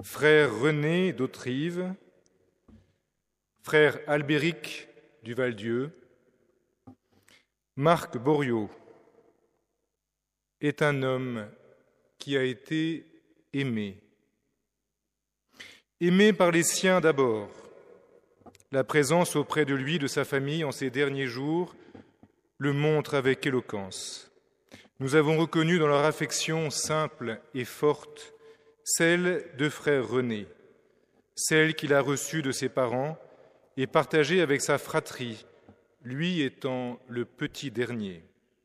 frère René d'Autrive, frère Albéric du Val-Dieu, Marc Boriot est un homme qui a été aimé. Aimé par les siens d'abord. La présence auprès de lui, de sa famille, en ces derniers jours, le montre avec éloquence. Nous avons reconnu dans leur affection simple et forte celle de frère René, celle qu'il a reçue de ses parents et partagée avec sa fratrie, lui étant le petit dernier.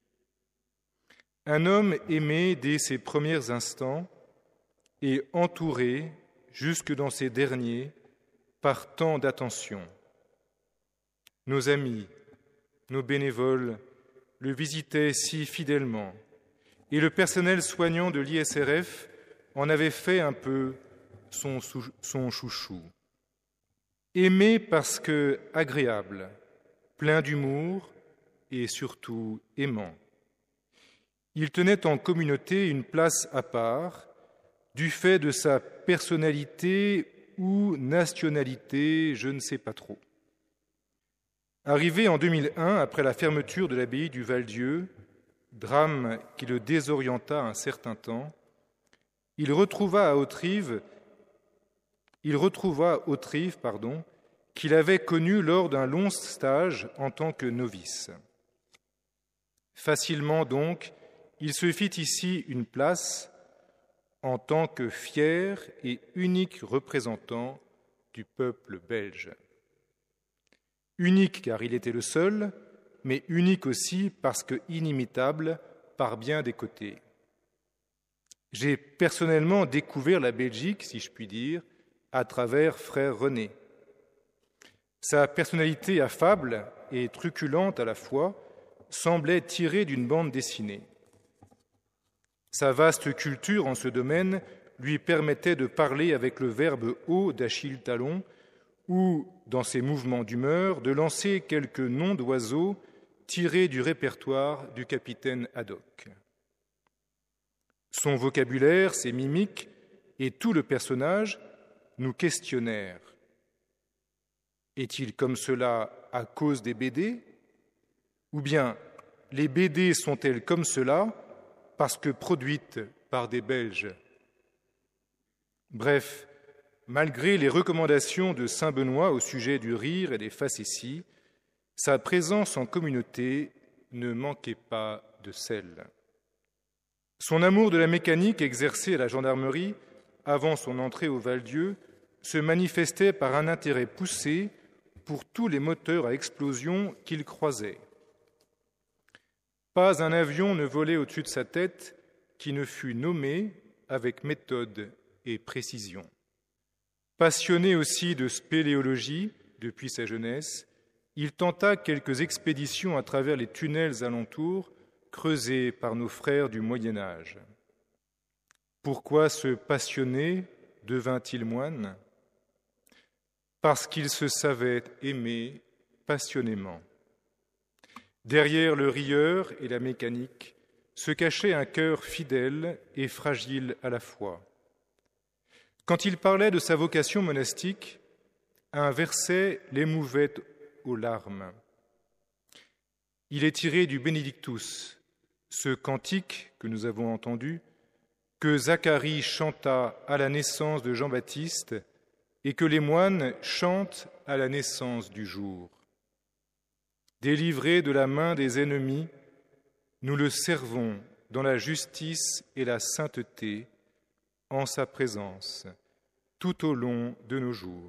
Un homme aimé dès ses premiers instants et entouré, jusque dans ses derniers, par tant d'attention. Nos amis, nos bénévoles le visitaient si fidèlement, et le personnel soignant de l'ISRF en avait fait un peu son chouchou. Aimé parce que agréable, plein d'humour et surtout aimant. Il tenait en communauté une place à part, du fait de sa personnalité ou nationalité, je ne sais pas trop. Arrivé en 2001, après la fermeture de l'abbaye du Val-Dieu, drame qui le désorienta un certain temps, il retrouva Autrive, qu'il avait connu lors d'un long stage en tant que novice. Facilement donc, il se fit ici une place en tant que fier et unique représentant du peuple belge. Unique car il était le seul, mais unique aussi parce que inimitable par bien des côtés. J'ai personnellement découvert la Belgique, si je puis dire, à travers frère René. Sa personnalité affable et truculente à la fois semblait tirée d'une bande dessinée. Sa vaste culture en ce domaine lui permettait de parler avec le verbe haut d'Achille Talon ou, dans ses mouvements d'humeur, de lancer quelques noms d'oiseaux tirés du répertoire du capitaine Haddock. Son vocabulaire, ses mimiques et tout le personnage nous questionnèrent. Est-il comme cela à cause des BD ? Ou bien les BD sont-elles comme cela parce que produites par des Belges ? Bref, malgré les recommandations de saint Benoît au sujet du rire et des facéties, sa présence en communauté ne manquait pas de sel. Son amour de la mécanique exercée à la gendarmerie avant son entrée au Val-Dieu se manifestait par un intérêt poussé pour tous les moteurs à explosion qu'il croisait. Pas un avion ne volait au-dessus de sa tête qui ne fût nommé avec méthode et précision. Passionné aussi de spéléologie depuis sa jeunesse, il tenta quelques expéditions à travers les tunnels alentours creusés par nos frères du Moyen-Âge. Pourquoi ce passionné devint-il moine ? Parce qu'il se savait aimer passionnément. Derrière le rieur et la mécanique se cachait un cœur fidèle et fragile à la fois. Quand il parlait de sa vocation monastique, un verset l'émouvait aux larmes. Il est tiré du Benedictus, ce cantique que nous avons entendu, que Zacharie chanta à la naissance de Jean-Baptiste et que les moines chantent à la naissance du jour. Délivrés de la main des ennemis, nous le servons dans la justice et la sainteté, en sa présence, tout au long de nos jours.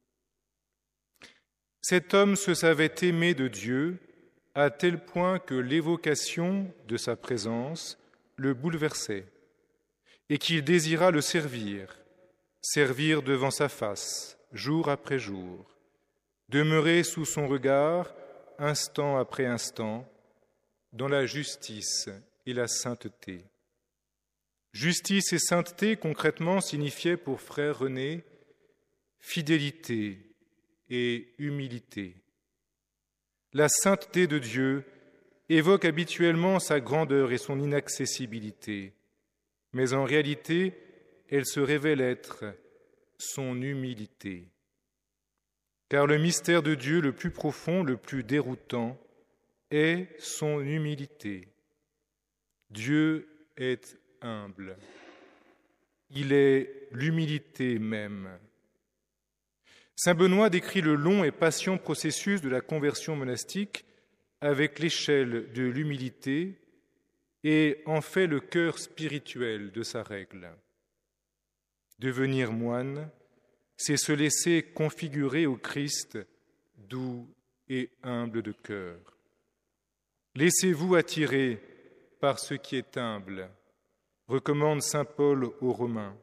Cet homme se savait aimé de Dieu à tel point que l'évocation de sa présence le bouleversait et qu'il désira le servir devant sa face, jour après jour, demeurer sous son regard, instant après instant, dans la justice et la sainteté. Justice et sainteté, concrètement, signifiaient pour frère René fidélité et humilité. La sainteté de Dieu évoque habituellement sa grandeur et son inaccessibilité, mais en réalité, elle se révèle être son humilité. Car le mystère de Dieu le plus profond, le plus déroutant, est son humilité. Dieu est humble. Il est l'humilité même. Saint Benoît décrit le long et patient processus de la conversion monastique avec l'échelle de l'humilité et en fait le cœur spirituel de sa règle. Devenir moine, c'est se laisser configurer au Christ, doux et humble de cœur. Laissez-vous attirer par ce qui est humble, recommande saint Paul aux Romains,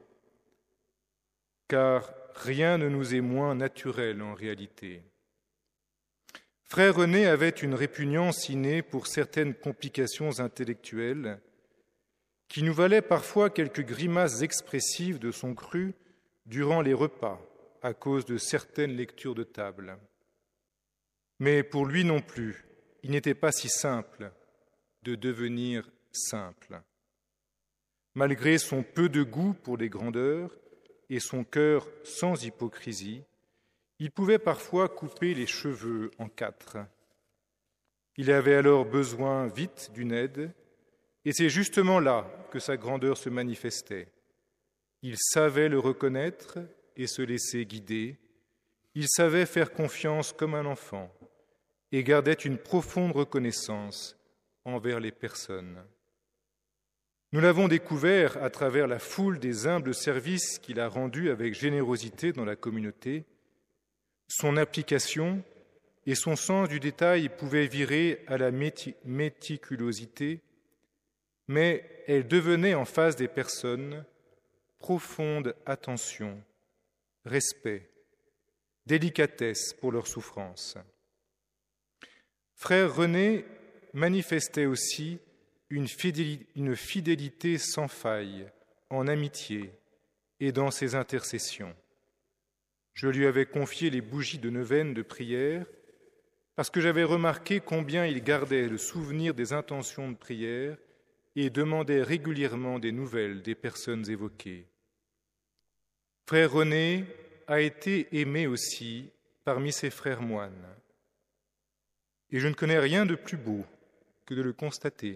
car rien ne nous est moins naturel en réalité. Frère René avait une répugnance innée pour certaines complications intellectuelles qui nous valaient parfois quelques grimaces expressives de son cru durant les repas à cause de certaines lectures de table. Mais pour lui non plus, il n'était pas si simple de devenir simple. Malgré son peu de goût pour les grandeurs et son cœur sans hypocrisie, il pouvait parfois couper les cheveux en quatre. Il avait alors besoin vite d'une aide, et c'est justement là que sa grandeur se manifestait. Il savait le reconnaître et se laisser guider. Il savait faire confiance comme un enfant et gardait une profonde reconnaissance envers les personnes. Nous l'avons découvert à travers la foule des humbles services qu'il a rendus avec générosité dans la communauté. Son application et son sens du détail pouvaient virer à la méticulosité, mais elle devenait en face des personnes profonde attention, respect, délicatesse pour leur souffrance. Frère René manifestait aussi une fidélité sans faille en amitié et dans ses intercessions. Je lui avais confié les bougies de neuvaine de prière parce que j'avais remarqué combien il gardait le souvenir des intentions de prière et demandait régulièrement des nouvelles des personnes évoquées. Frère René a été aimé aussi parmi ses frères moines. Et je ne connais rien de plus beau que de le constater.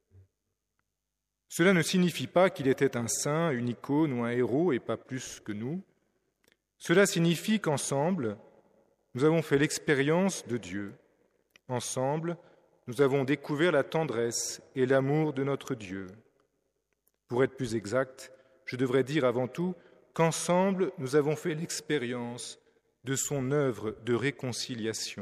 Cela ne signifie pas qu'il était un saint, une icône ou un héros et pas plus que nous. Cela signifie qu'ensemble, nous avons fait l'expérience de Dieu. Ensemble, nous avons découvert la tendresse et l'amour de notre Dieu. Pour être plus exact, je devrais dire avant tout qu'ensemble, nous avons fait l'expérience de son œuvre de réconciliation.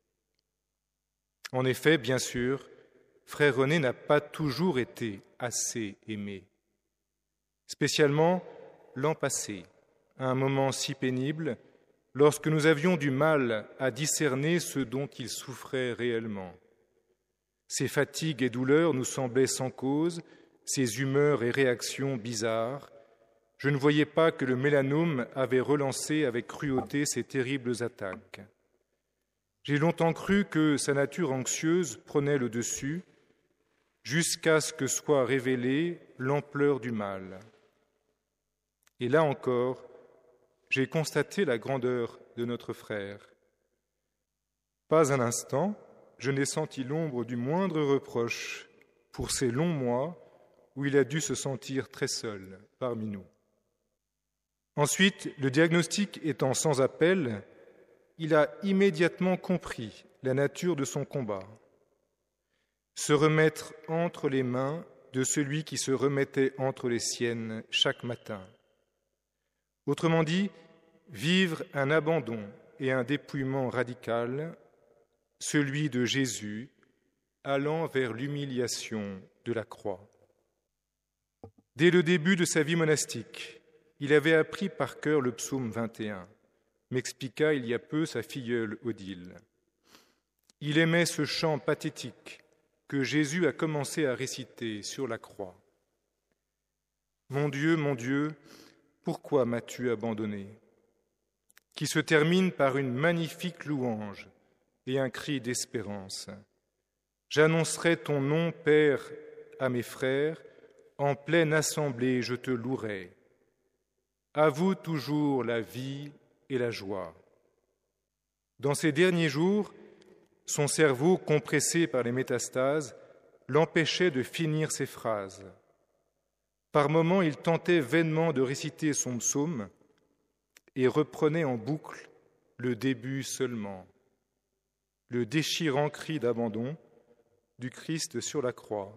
En effet, bien sûr, Frère René n'a pas toujours été assez aimé. Spécialement l'an passé, à un moment si pénible, lorsque nous avions du mal à discerner ce dont il souffrait réellement. Ses fatigues et douleurs nous semblaient sans cause, ses humeurs et réactions bizarres. Je ne voyais pas que le mélanome avait relancé avec cruauté ses terribles attaques. J'ai longtemps cru que sa nature anxieuse prenait le dessus, jusqu'à ce que soit révélée l'ampleur du mal. Et là encore, j'ai constaté la grandeur de notre frère. Pas un instant, je n'ai senti l'ombre du moindre reproche pour ces longs mois où il a dû se sentir très seul parmi nous. Ensuite, le diagnostic étant sans appel, il a immédiatement compris la nature de son combat. Se remettre entre les mains de celui qui se remettait entre les siennes chaque matin. Autrement dit, vivre un abandon et un dépouillement radical, celui de Jésus allant vers l'humiliation de la croix. Dès le début de sa vie monastique, il avait appris par cœur le psaume 21, m'expliqua il y a peu sa filleule Odile. Il aimait ce chant pathétique que Jésus a commencé à réciter sur la croix. Mon Dieu, pourquoi m'as-tu abandonné ?» qui se termine par une magnifique louange et un cri d'espérance. J'annoncerai ton nom, Père, à mes frères, en pleine assemblée je te louerai. à vous toujours la vie et la joie. Dans ces derniers jours, son cerveau, compressé par les métastases, l'empêchait de finir ses phrases. Par moments, il tentait vainement de réciter son psaume et reprenait en boucle le début seulement, le déchirant cri d'abandon du Christ sur la croix.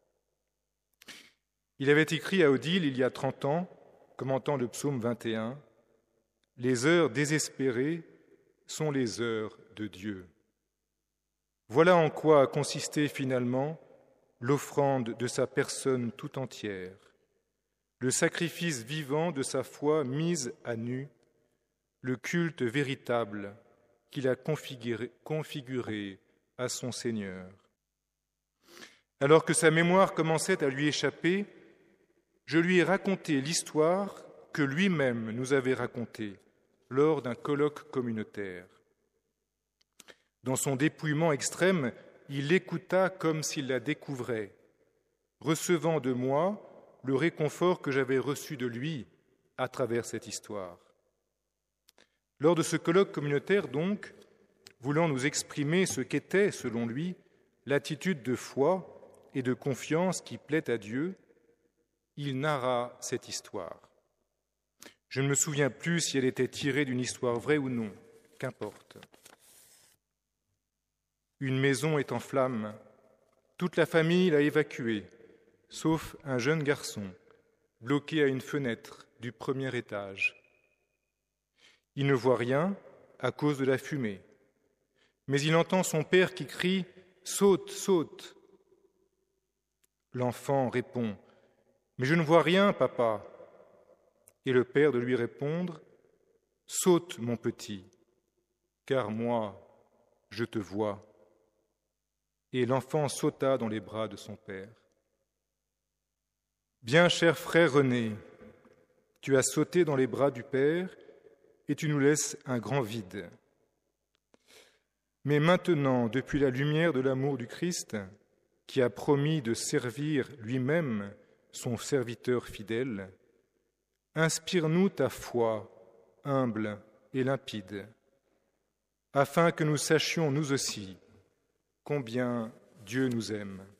Il avait écrit à Odile il y a 30 ans, commentant le psaume 21, « Les heures désespérées sont les heures de Dieu ». Voilà en quoi a consisté finalement l'offrande de sa personne tout entière, le sacrifice vivant de sa foi mise à nu, le culte véritable qu'il a configuré à son Seigneur. Alors que sa mémoire commençait à lui échapper, je lui ai raconté l'histoire que lui-même nous avait racontée lors d'un colloque communautaire. Dans son dépouillement extrême, il écouta comme s'il la découvrait, recevant de moi le réconfort que j'avais reçu de lui à travers cette histoire. Lors de ce colloque communautaire, donc, voulant nous exprimer ce qu'était, selon lui, l'attitude de foi et de confiance qui plaît à Dieu, il narra cette histoire. Je ne me souviens plus si elle était tirée d'une histoire vraie ou non, qu'importe. Une maison est en flammes, toute la famille l'a évacuée, sauf un jeune garçon, bloqué à une fenêtre du premier étage. Il ne voit rien à cause de la fumée, mais il entend son père qui crie « Saute, saute !» L'enfant répond « Mais je ne vois rien, papa !» Et le père de lui répondre « Saute, mon petit, car moi, je te vois. » Et l'enfant sauta dans les bras de son père. Bien cher frère René, tu as sauté dans les bras du Père et tu nous laisses un grand vide. Mais maintenant, depuis la lumière de l'amour du Christ, qui a promis de servir lui-même son serviteur fidèle, inspire-nous ta foi humble et limpide, afin que nous sachions nous aussi combien Dieu nous aime.